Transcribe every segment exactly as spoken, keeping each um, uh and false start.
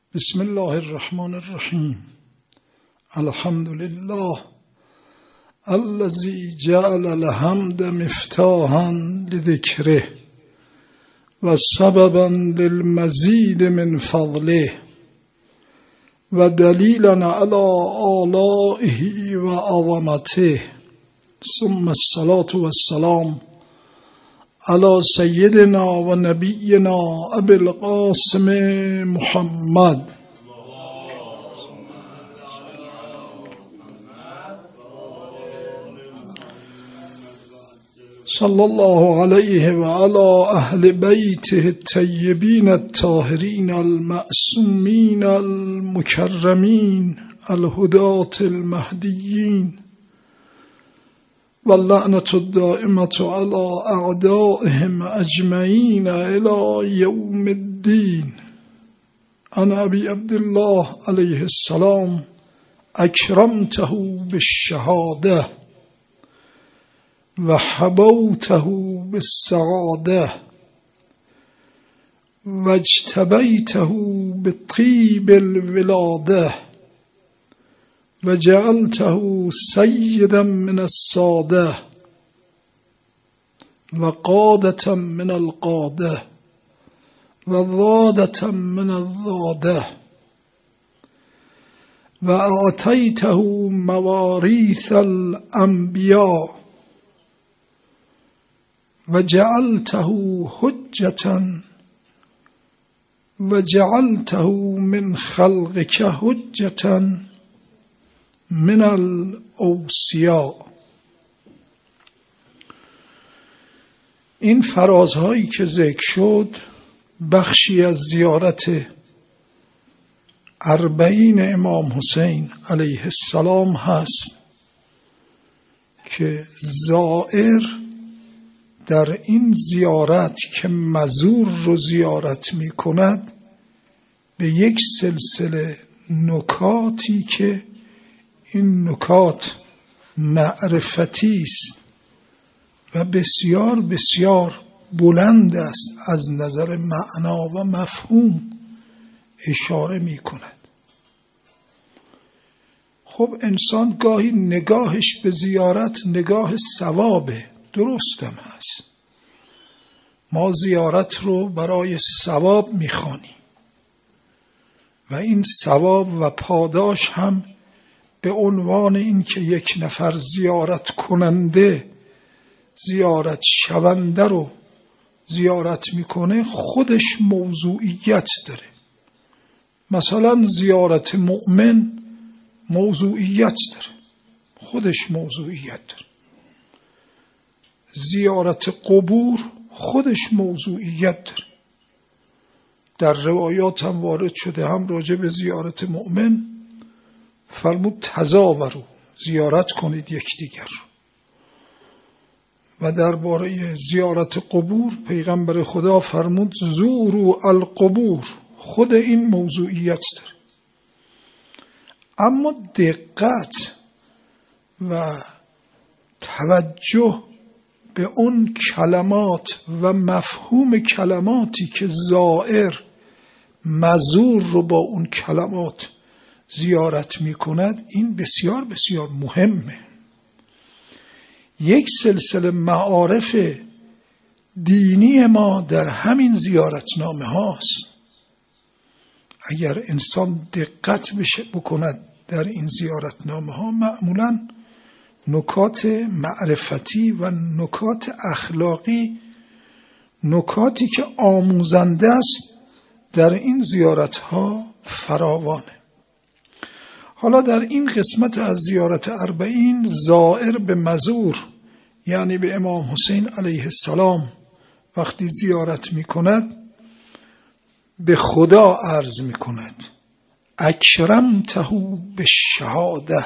بسم الله الرحمن الرحیم. الحمد لله الذي جعل الحمد مفتاحا لذکره و سببا للمزید من فضله و دلیلا علی آلائه و عظمته، ثم الصلاة والسلام علی سیدنا و نبینا ابی القاسم محمد صلی الله علیه و علی اهل بیته الطیبین الطاهرین المعصومین المکرمین الهداة المهدیین واللعنة الدائمة على أعدائهم أجمعين إلى يوم الدين. أنا أبي عبد الله عليه السلام أكرمته بالشهادة وحبوته بالسعادة واجتبيته بطيب الولادة وجعلته سيدا من السادة وقادة من القادة وضادة من الضادة وأعطيته مواريث الأنبياء وجعلته حجة وجعلته من خلقك حجة من الاوصیاء. این فرازهایی که ذکر شد بخشی از زیارت اربعین امام حسین علیه السلام هست که زائر در این زیارت که مزور رو زیارت می کند به یک سلسله نکاتی که این نکات معرفتی است و بسیار بسیار بلند است از نظر معنا و مفهوم اشاره می کند. خب انسان گاهی نگاهش به زیارت نگاه ثوابه، درستم هست. ما زیارت رو برای ثواب می خوانیم و این ثواب و پاداش هم به عنوان این که یک نفر زیارت کننده زیارت شونده رو زیارت میکنه خودش موضوعیت داره. مثلا زیارت مؤمن موضوعیت داره، خودش موضوعیت داره. زیارت قبور خودش موضوعیت داره. در روایات هم وارد شده، هم راجع به زیارت مؤمن فرمود تزاورو، زیارت کنید یکدیگر. و درباره زیارت قبور پیغمبر خدا فرمود زورو القبور، خود این موضوعیت داره. اما دقت و توجه به اون کلمات و مفهوم کلماتی که زائر مزور رو با اون کلمات زیارت می کند، این بسیار بسیار مهمه. یک سلسله معارف دینی ما در همین زیارتنامه هاست. اگر انسان دقت بشه بکند در این زیارتنامه ها، معمولاً نکات معرفتی و نکات اخلاقی، نکاتی که آموزنده است، در این زیارت ها فراوانه. حالا در این قسمت از زیارت اربعین زائر به مزور یعنی به امام حسین علیه السلام وقتی زیارت می کند به خدا عرض می کند اکرمته بالشهاده،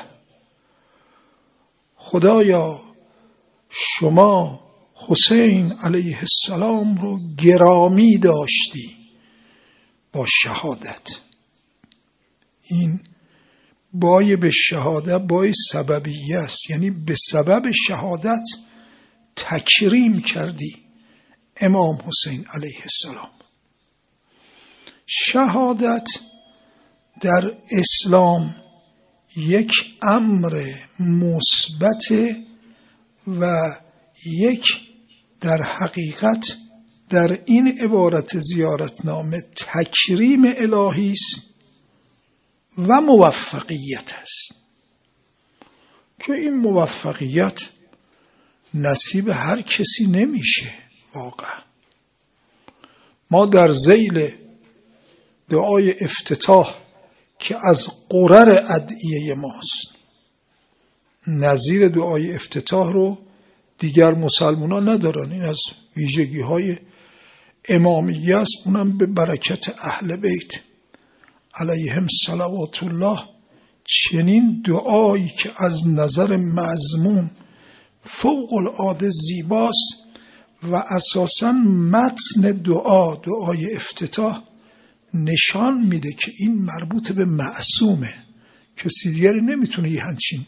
خدایا شما حسین علیه السلام رو گرامی داشتی با شهادت. این بای به شهادت بای سببیه است، یعنی به سبب شهادت تکریم کردی امام حسین علیه السلام. شهادت در اسلام یک امر مثبت و یک در حقیقت در این عبارت زیارتنامه تکریم الهی است و موفقیت است که این موفقیت نصیب هر کسی نمیشه. واقعا ما در ذیل دعای افتتاح که از قرر ادعیه ماست، نظیر دعای افتتاح رو دیگر مسلمان ها ندارن، این از ویژگی های امامیه است، اونم به برکت اهل بیت علیهم صلوات الله. چنین دعایی که از نظر مضمون فوق العاده زیباست و اساساً متن دعا دعای افتتاح نشان میده که این مربوط به معصومه، کسی دیگری نمیتونه یه همچین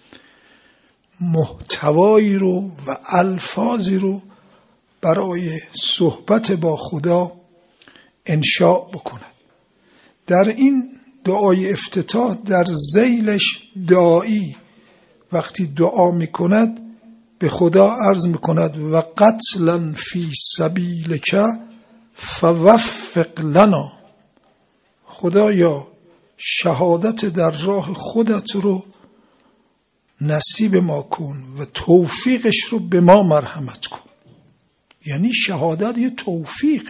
محتوایی رو و الفاظی رو برای صحبت با خدا انشاء بکنه. در این دعای افتتاح در ذیلش داعی وقتی دعا میکند به خدا عرض میکند و قتلا فی سبیلک فوفق لنا، خدایا شهادت در راه خودت رو نصیب ما کن و توفیقش رو به ما مرحمت کن. یعنی شهادت یه توفیقه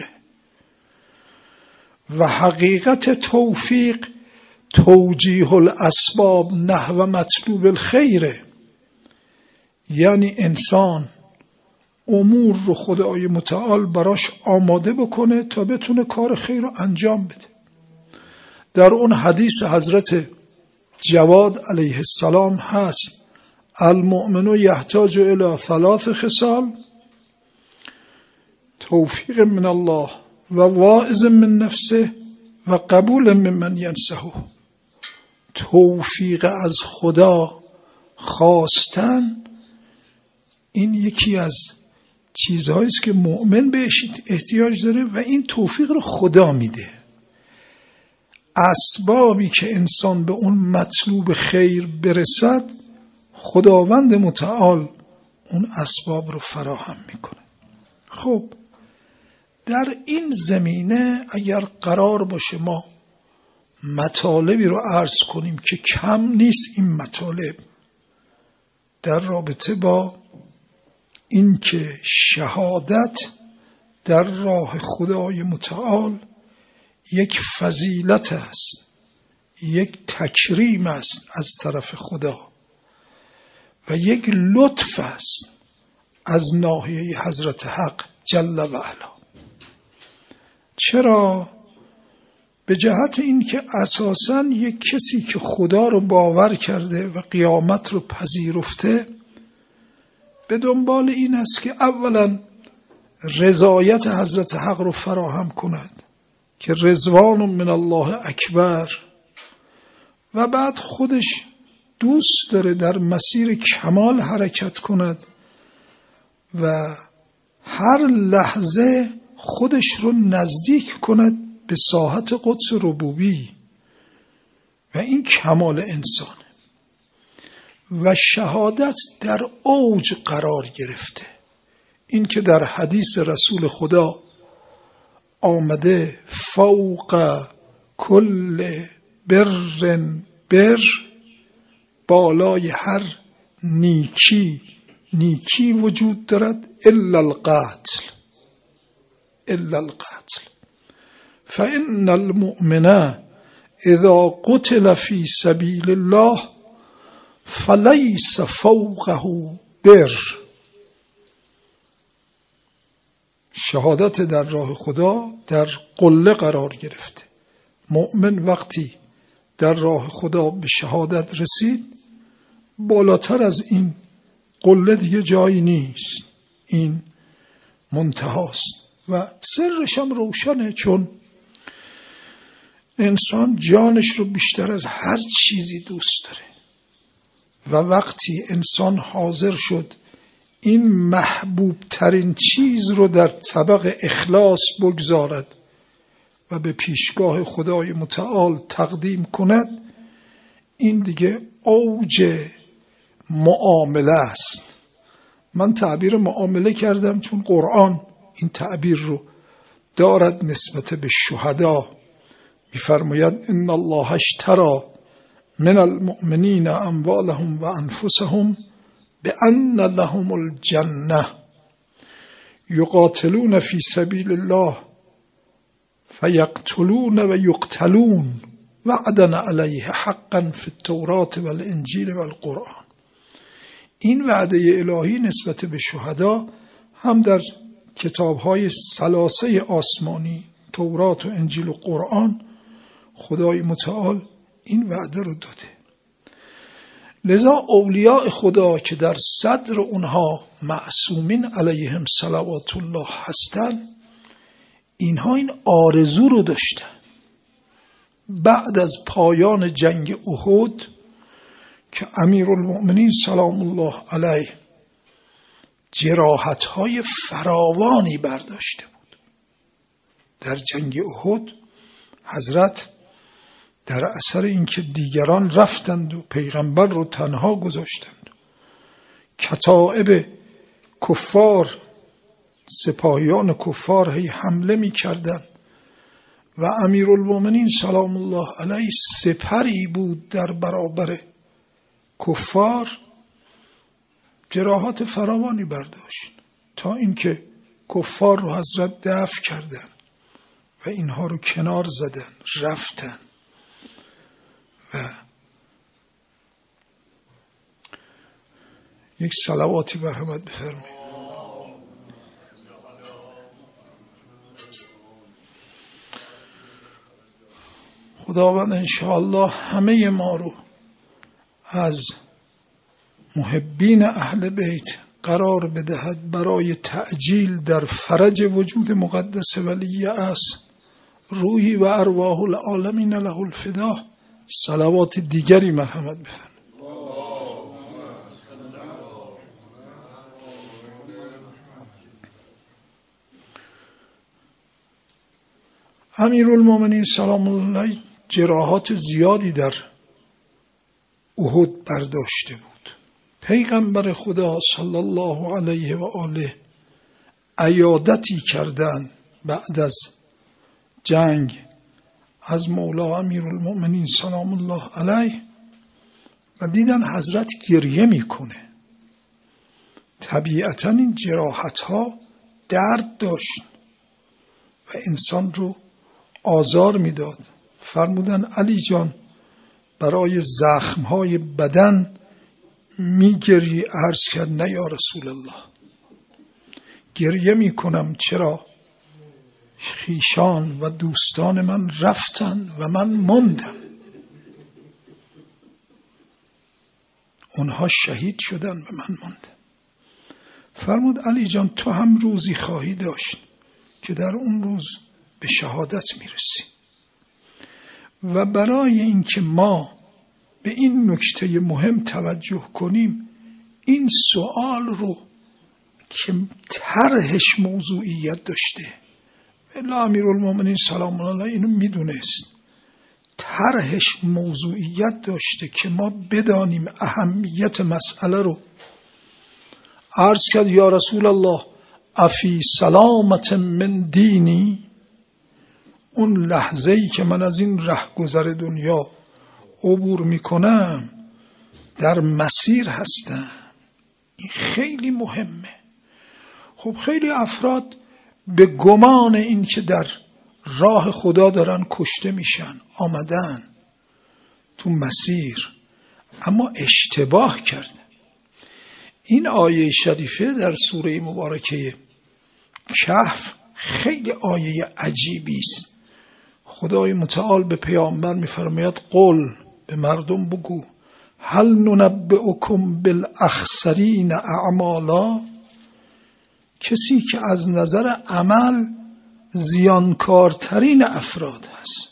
و حقیقت توفیق توجیه الاسباب نحو مطلوب الخیره، یعنی انسان امور رو خدای متعال براش آماده بکنه تا بتونه کار خیر رو انجام بده. در اون حدیث حضرت جواد علیه السلام هست المؤمن یحتاج الی ثلاث خصال: توفیق من الله و واعظ من نفسه و قبول ممن ینصحه. توفیق از خدا خواستن این یکی از چیزهایی است که مؤمن بهش احتیاج داره و این توفیق رو خدا میده. اسبابی که انسان به اون مطلوب خیر برسد خداوند متعال اون اسباب رو فراهم میکنه. خب در این زمینه اگر قرار باشه ما مطالبی رو عرض کنیم که کم نیست، این مطالب در رابطه با این که شهادت در راه خدای متعال یک فضیلت است، یک تکریم است از طرف خدا و یک لطف است از ناحیه حضرت حق جل و علا. چرا؟ به جهت این که اساساً یک کسی که خدا رو باور کرده و قیامت رو پذیرفته به دنبال این است که اولاً رضایت حضرت حق رو فراهم کند که رضوان من الله اکبر، و بعد خودش دوست داره در مسیر کمال حرکت کند و هر لحظه خودش رو نزدیک کند به ساحت قدس ربوبی و این کمال انسانه. و شهادت در اوج قرار گرفته، این که در حدیث رسول خدا آمده فوق کل بر بر، بالای هر نیکی نیکی وجود دارد الا القتل الا القتل فإن المؤمن اذا قتل في سبيل الله فليس فوقه بر. شهادت در راه خدا در قله قرار گرفته. مؤمن وقتی در راه خدا به شهادت رسید بالاتر از این قله دیگه جایی نیست، این منتهاست و سرش هم روشنه، چون انسان جانش رو بیشتر از هر چیزی دوست داره و وقتی انسان حاضر شد این محبوب ترین چیز رو در طبق اخلاص بگذارد و به پیشگاه خدای متعال تقدیم کند، این دیگه اوج معامله است. من تعبیر معامله کردم چون قرآن این تعبیر رو دارد نسبت به شهدا. می‌فرماید ان الله اشتری من المؤمنین اموالهم و انفسهم بأن لهم الجنه یقاتلون فی سبیل الله فیقتلون و یقتلون وعدا علیه حقا فی التوراة و الانجیل و القرآن. این وعده الهی نسبت به شهدا هم در کتاب‌های ثلاثه آسمانی تورات و انجیل و قرآن خدای متعال این وعده رو داده. لذا اولیاء خدا که در صدر اونها معصومین علیهم صلوات الله هستن، اینها این آرزو رو داشتن بعد از پایان جنگ احد که امیرالمؤمنین سلام الله علیه جراحت‌های فراوانی برداشته بود. در جنگ احد حضرت در اثر اینکه دیگران رفتند و پیغمبر رو تنها گذاشتند، کتائب کفار، سپاهیان کفار هی حمله می کردند و امیرالمؤمنین سلام الله علیه سپری بود در برابر کفار، جراحات فراوانی برداشت تا اینکه کفار رو حضرت دفع کردند و اینها رو کنار زدن رفتن. و یک صلواتی بر حضرت بفرمایید. خداوند انشاءالله همه ما رو از محبین اهل بیت قرار بدهد برای تعجیل در فرج وجود مقدس ولی است. روحی و ارواح العالمین له الفدا. صلوات دیگری مرحمت بفرمایید. امیرالمؤمنین سلام الله علیه جراحات زیادی در احد برداشته بود. پیغمبر خدا صلی الله علیه و آله عیادتی کردند بعد از جنگ از مولا امیرالمؤمنین سلام الله علیه و دیدن حضرت گریه میکنه. طبیعتا این جراحت ها درد داشت و انسان رو آزار میداد. فرمودن علی جان برای زخم های بدن میگری؟ عرض کرد نه یا رسول الله، گریه میکنم چرا خویشان و دوستان من رفتن و من ماندم، اونها شهید شدن و من ماندم. فرمود علی جان تو هم روزی خواهی داشت که در اون روز به شهادت میرسی و برای اینکه ما به این نکته مهم توجه کنیم، این سوال رو که طرحش موضوعیت داشته، الا امیرالمؤمنین سلام الله علیه اینو میدونست، طرحش موضوعیت داشته که ما بدانیم اهمیت مسئله رو. عرض کرد یا رسول الله افی سلامت من دینی، اون لحظه‌ای که من از این رهگذر دنیا عبور میکنم در مسیر هستم. این خیلی مهمه. خب خیلی افراد به گمان این که در راه خدا دارن کشته میشن آمدن تو مسیر، اما اشتباه کردن. این آیه شریفه در سوره مبارکه کهف خیلی آیه عجیبی است. خدای متعال به پیامبر میفرماید قل، به مردم بگو، هل ننبئکم بالاخسرین اعمالا، کسی که از نظر عمل زیانکارترین افراد هست،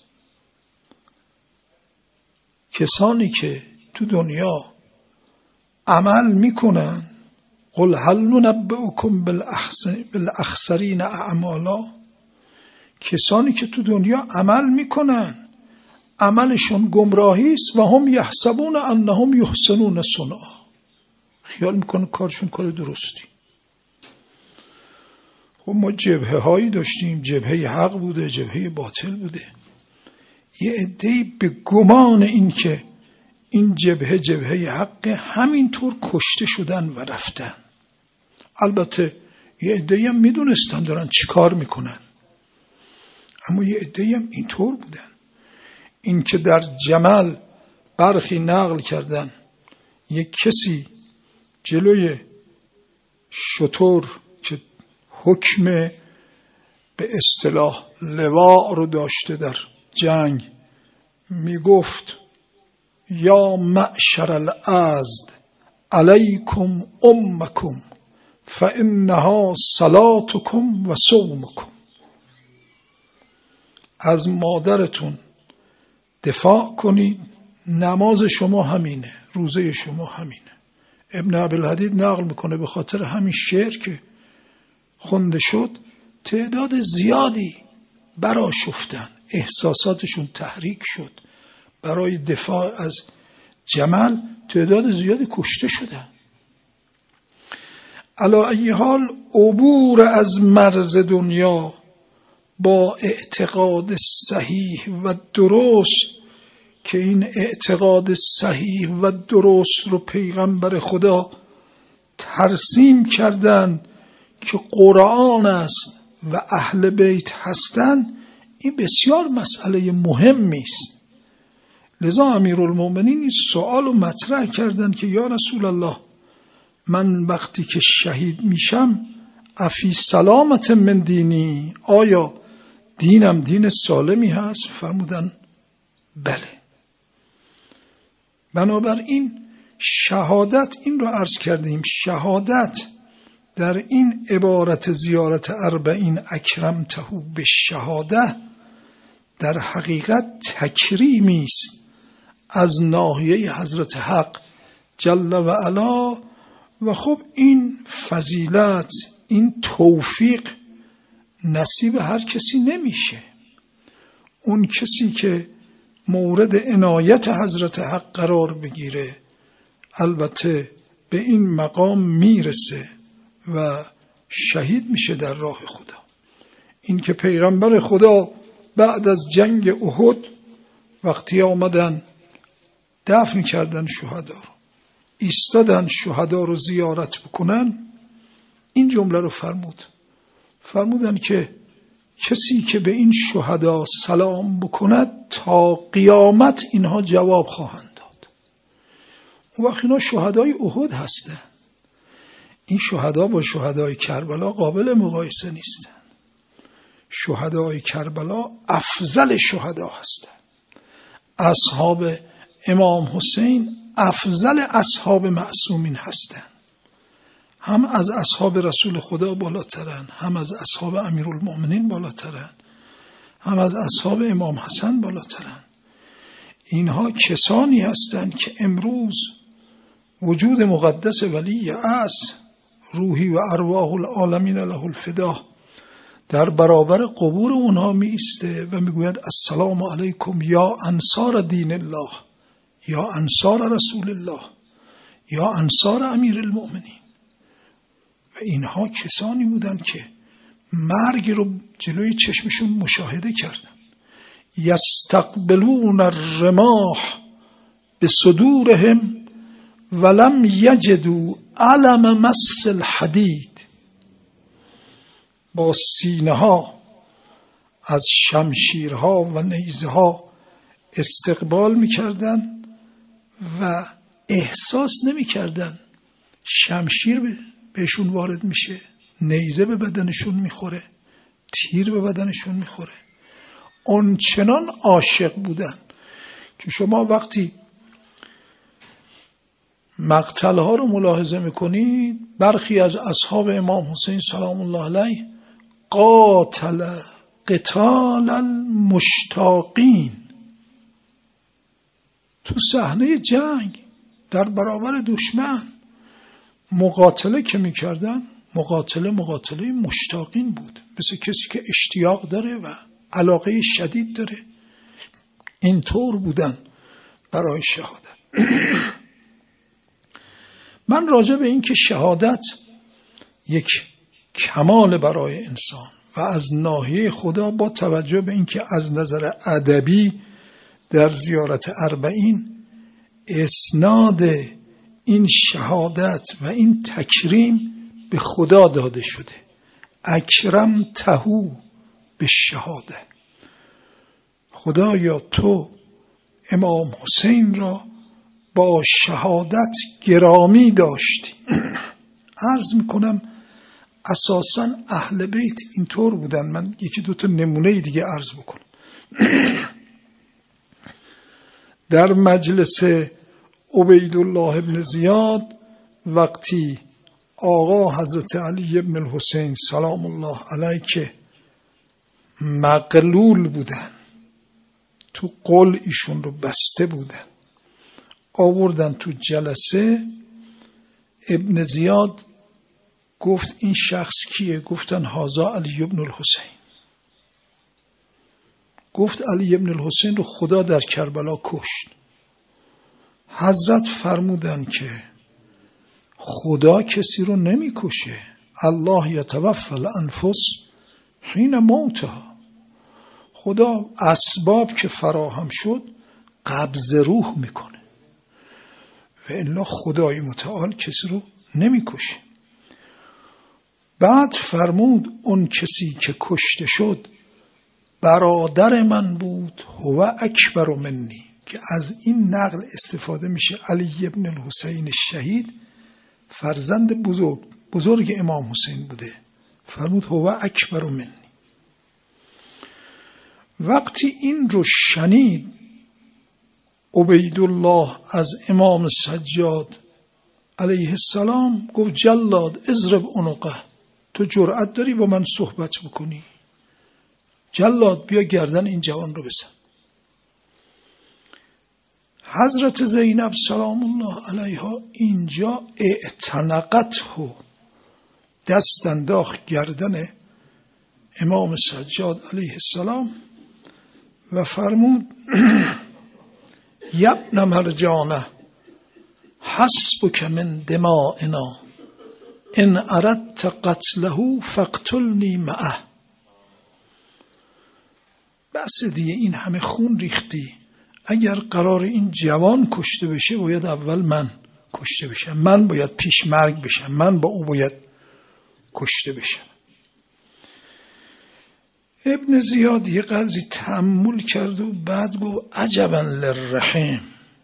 کسانی که تو دنیا عمل میکنن. قل هل ننبئکم بالاخسرین اعمالا، کسانی که تو دنیا عمل میکنن عملشون گمراهی است و هم یحسبون انهم یحسنون صنعا، خیال میکنن کارشون کار درستی. خب ما جبهه هایی داشتیم، جبهه حق بوده، جبهه باطل بوده. یه عده‌ای به گمان این که این جبهه جبهه حق همینطور کشته شدن و رفتن. البته یه عده‌ای هم میدونستن دارن چی کار میکنن، اما یه عده‌ای هم اینطور بودن. این که در جمل برخی نقل کردن یک کسی جلوی شتر که حکم به اصطلاح لواء رو داشته در جنگ می گفت یا معشر الازد علیکم امکم فانها صلاتکم و صومکم، از مادرتون دفاع کنید، نماز شما همینه، روزه شما همینه. ابن ابی‌الحدید نقل میکنه به خاطر همین شعر که خونده شد تعداد زیادی برآشفتن، احساساتشون تحریک شد، برای دفاع از جمل تعداد زیادی کشته شدن. علی ای حال عبور از مرز دنیا با اعتقاد صحیح و درست که این اعتقاد صحیح و درست رو پیغمبر خدا ترسیم کردن که قرآن است و اهل بیت هستند، این بسیار مسئله مهمی است. لذا امیرالمومنین این سوال رو مطرح کردن که یا رسول الله، من وقتی که شهید میشم افی سلامت من دینی، آیا دینم دین سالمی هست؟ فرمودن بله. بنابراین شهادت، این رو عرض کردیم، شهادت در این عبارت زیارت اربعین اکرمته به شهاده در حقیقت تکریمی است از ناحیه حضرت حق جل و علا. و خب این فضیلت، این توفیق نصیب هر کسی نمیشه. اون کسی که مورد عنایت حضرت حق قرار بگیره البته به این مقام میرسه و شهید میشه در راه خدا. این که پیغمبر خدا بعد از جنگ احد وقتی آمدن دفن کردن شهدا رو، ایستادن شهدا رو زیارت بکنن، این جمله رو فرمود، فرمودن که کسی که به این شهدا سلام بکند تا قیامت اینها جواب خواهند داد. اون وقت اینا شهدای احد هستن. این شهدا با شهدای کربلا قابل مقایسه نیستن. شهدای کربلا افضل شهدا هستن. اصحاب امام حسین افضل اصحاب معصومین هستن. هم از اصحاب رسول خدا بالاترن، هم از اصحاب امیرالمومنین بالاترن، هم از اصحاب امام حسن بالاترن. اینها کسانی هستند که امروز وجود مقدس ولی است، روحی و ارواح العالمین له الفدا، در برابر قبور اونها می ایسته و می گوید السلام علیکم یا انصار دین الله، یا انصار رسول الله، یا انصار امیرالمومنین. و اینها کسانی بودند که مرگ رو جلوی چشمشون مشاهده کردن. یستقبلون الرماح بصدورهم ولم یجدوا علم مس الحدید، با سینه ها از شمشیرها و نیزه ها استقبال میکردن و احساس نمیکردن شمشیر بهشون وارد میشه، نیزه به بدنشون میخوره، تیر به بدنشون میخوره. آنچنان عاشق بودن که شما وقتی مقتلها رو ملاحظه میکنید، برخی از اصحاب امام حسین سلام الله علیه قاتل قتال المشتاقین، تو صحنه جنگ در برابر دشمن مقاتله که میکردن، مقاتله مقاتله مشتاقین بود، مثل کسی که اشتیاق داره و علاقه شدید داره. اینطور بودن برای شهادت. من راجع به این که شهادت یک کمال برای انسان و از ناحیه خدا، با توجه به این که از نظر ادبی در زیارت اربعین اسناد این شهادت و این تکریم به خدا داده شده، اکرم تهو به شهاده، خدایا تو امام حسین را با شهادت گرامی داشتی. عرض میکنم اساساً اهل بیت اینطور بودن. من یکی دوتا نمونه دیگه عرض بکنم. در مجلس عبیدالله ابن زیاد وقتی آقا حضرت علی ابن الحسین سلام الله علیه که مغلول بودن، تو قل ایشون رو بسته بودن، آوردن تو جلسه، ابن زیاد گفت این شخص کیه؟ گفتن هذا علی ابن الحسین. گفت علی ابن الحسین رو خدا در کربلا کشت. حضرت فرمودن که خدا کسی رو نمی کشه، الله یتوفی الانفس حین موتها. خدا اسباب که فراهم شد قبض روح میکنه و الا خدای متعال کسی رو نمی کشه. بعد فرمود اون کسی که کشته شد برادر من بود، هو اکبر منی، که از این نقل استفاده میشه. علی ابن الحسین شهید فرزند بزرگ بزرگ امام حسین بوده. فرمود هو اکبر منی. وقتی این رو شنید عبیدالله از امام سجاد علیه السلام گفت جلاد اضرب عنقه، تو جرأت داری با من صحبت بکنی؟ جلاد بیا گردن این جوان رو بزن. حضرت زینب سلام الله علیها اینجا اعتنقته، دست انداخت گردن امام سجاد علیه السلام و فرمود یبن مرجانه حسبک من دمائنا ان اردت قتله فاقتلنی معه. بس دیگه این همه خون ریختی، اگر قرار این جوان کشته بشه باید اول من کشته بشم، من باید پیش مرگ بشم، من با او باید کشته بشم. ابن زیاد یه قدری تأمل کرد و بعد گفت عجبا للرحم،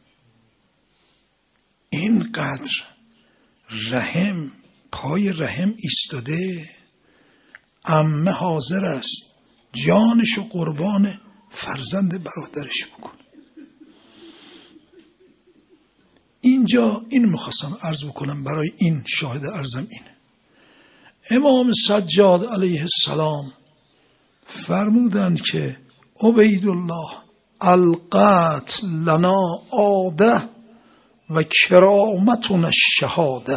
این قدر رحم پای رحم ایستاده، عمه حاضر است جانشو قربان فرزند برادرش بکنه. اینجا این مخواستم عرض بکنم برای این شاهد عرضم اینه. امام سجاد علیه السلام فرمودند که عبیدالله القتل لنا عاده و کرامتنا الشهاده.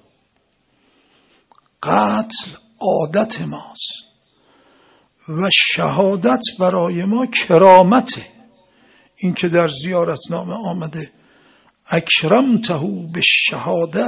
قتل عادت ماست و شهادت برای ما کرامته. این که در زیارتنامه آمده اکرمته به شهاده،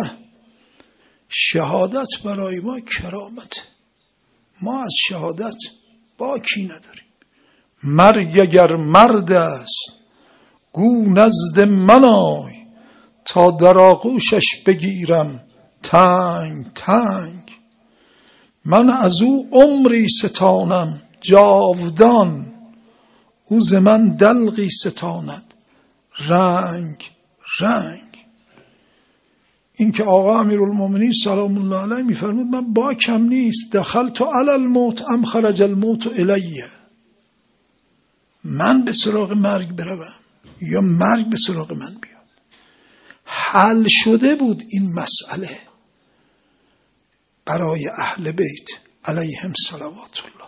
شهادت برای ما کرامته. ما از شهادت باکی نداریم. مرگ اگر مرد است گو نزد من آی، تا در آغوشش بگیرم تنگ تنگ. من از او عمری ستانم جاودان، او ز من دلقی ستاند رنگ رنگ. این که آقا امیرالمومنین سلام الله علیه میفرمود من باکم نیست، دخلت علی الموت ام خرج الموت الیه، من به سراغ مرگ بروم یا مرگ به سراغ من بیاد. حل شده بود این مسئله برای اهل بیت علیهم صلوات الله.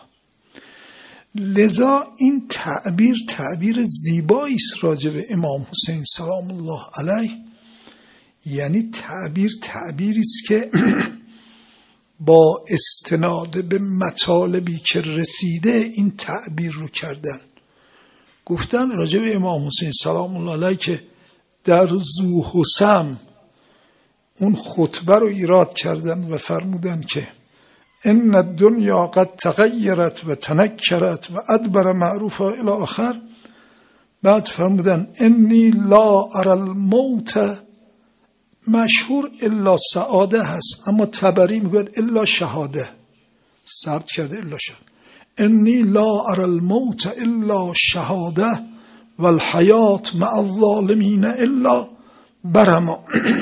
لذا این تعبیر تعبیر زیبایی است راجع به امام حسین سلام الله علیه. یعنی تعبیر تعبیری است که با استناد به مطالبی که رسیده این تعبیر رو کردن. گفتن راجع به امام حسین سلام الله علیه که در ذوحسم اون خطبه رو ایراد کردن و فرمودن که ان الدنیا قد تغیرت و تنکرت و ادبر معروفا الی آخر. بعد فرمودن انی لا اری الموت، مشهور الا سعاده هست اما طبری میگوید الا شهاده، ثبت کرده الا شهاده. انی لا اری الموت الا شهاده والحیات مع الظالمین الا برما.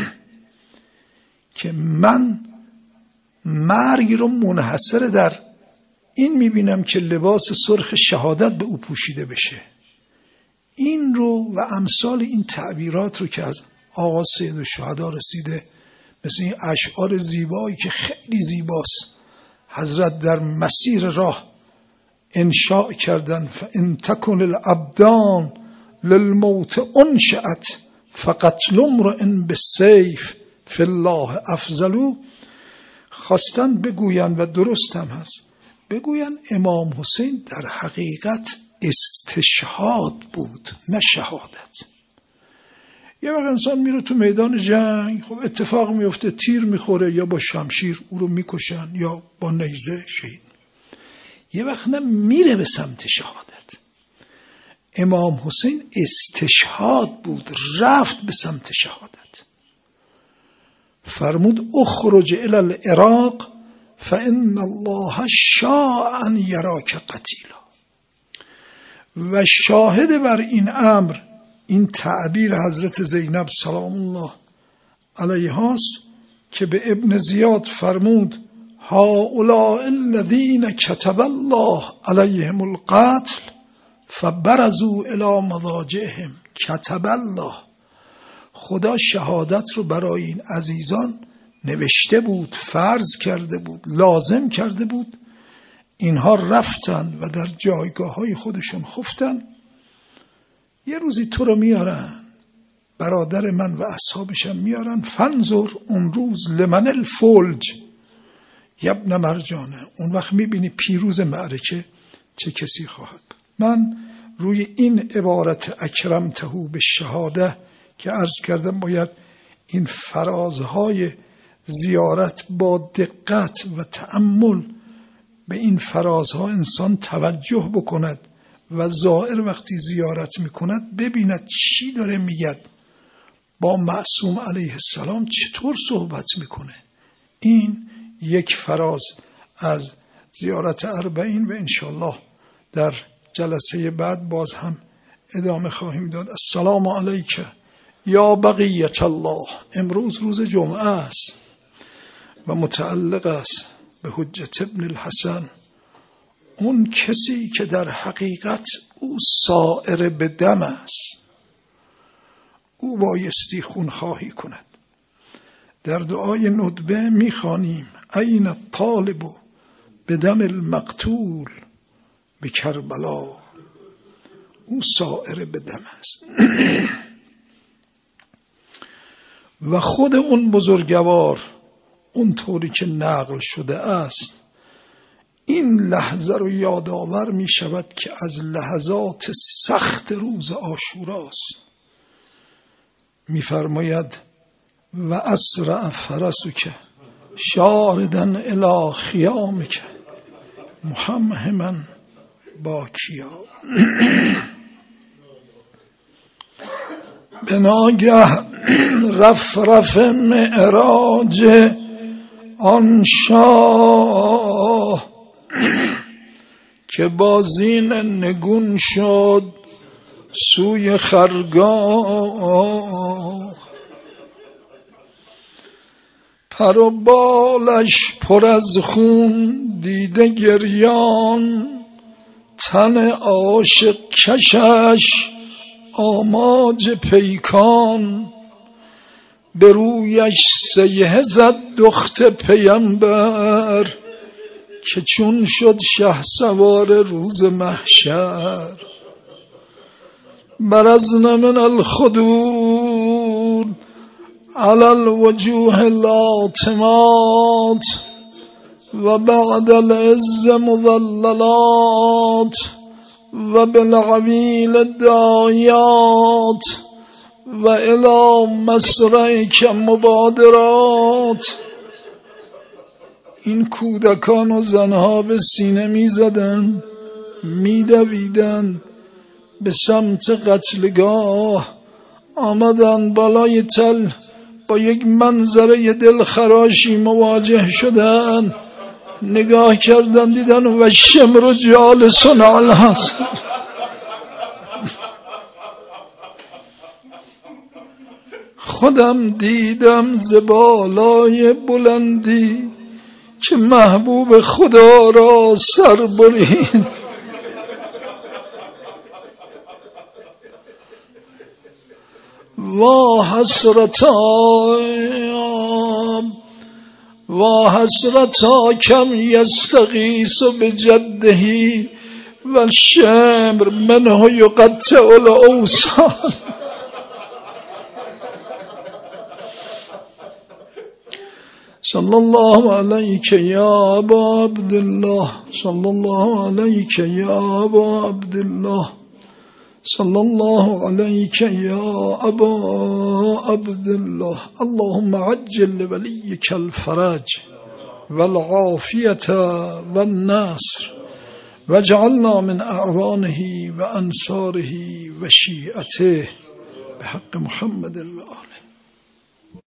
که من مرگ رو منحصر در این میبینم که لباس سرخ شهادت به او پوشیده بشه. این رو و امثال این تعبیرات رو که از آقا سید الشهدا رسیده، مثل این اشعار زیبایی که خیلی زیباست، حضرت در مسیر راه انشاء کردن فإن تکن الابدان للموت انشأت فقتل امرئ بالسیف فی الله افضل. خواستن بگوین و درست هم هست، بگوین امام حسین در حقیقت استشهاد بود نه شهادت. یه وقت انسان میره تو میدان جنگ، خب اتفاق میفته تیر میخوره یا با شمشیر او رو میکشن یا با نیزه شهید. یه وقت نه میره به سمت شهادت. امام حسین استشهاد بود، رفت به سمت شهادت. فرمود اخرج الی العراق فإن الله شاء ان یراک قتیلا. و شاهد بر این امر این تعبیر حضرت زینب سلام الله علیها است که به ابن زیاد فرمود هؤلاء الذین کتب الله علیهم القتل فبرزوا الی مضاجعهم. کتب الله، خدا شهادت رو برای این عزیزان نوشته بود، فرض کرده بود، لازم کرده بود. اینها رفتن و در جایگاه های خودشون خفتن. یه روزی تو رو میارن، برادر من و اصحابشم میارن، فنظر اون روز لمن الفلج یبن مرجانه. اون وقت میبینی پیروز معرکه چه کسی خواهد. من روی این عبارت اکرمته به شهاده که عرض کردم باید این فرازهای زیارت با دقت و تأمل به این فرازها انسان توجه بکند و زائر وقتی زیارت میکند ببیند چی داره میگه، با معصوم علیه السلام چطور صحبت میکنه. این یک فراز از زیارت اربعین و انشالله در جلسه بعد باز هم ادامه خواهیم داد. السلام علیکم یا بقیت الله. امروز روز جمعه است و متعلق است به حجت ابن الحسن، اون کسی که در حقیقت او سائر به دم است، او بایستی خونخواهی کند. در دعای ندبه میخوانیم این الطالب به دم المقتول به کربلا. او سائر به دم است. و خود اون بزرگوار اونطوری که نقل شده است این لحظه رو یادآور می شود که از لحظات سخت روز عاشوراست. می فرماید و اسرع فرسک شاردن الی خیامک محمهما باکیا. به ناگه رف رف معراج آن شاه که با زین نگون شد سوی خرگاه. پر و بالش پر از خون دیده گریان، تن عاشق کشش آماج پیکان. به رویش سیه زد دخت پیمبر که چون شد شه سوار روز محشر. برزن من الخدود علی الوجوه لاتمات و بعد العز مذللات و بالعویل دایات و الی مسرعک مبادرات. این کودکان و زنها به سینه می زدن، می دویدن به سمت قتلگاه. آمدن بالای تل، با یک منظره دلخراشی مواجه شدن. نگاه کردن دیدن و شمر جالسون علی الحصر. خودم دیدم ز بالای بلندی که محبوب خدا را سر برید. وا حسرتا وا حسرتا کم یستغیث بجده و الشمر منه یقطع الاوصال. صلی الله علیک یا ابا عبدالله، صلی الله علیک یا ابا عبدالله، صلی الله علیک یا ابا عبدالله. اللهم عجل لولیک الفرج والعافیة والنصر واجعلنا من اعوانه و انصاره و شیعته بحق محمد و آله.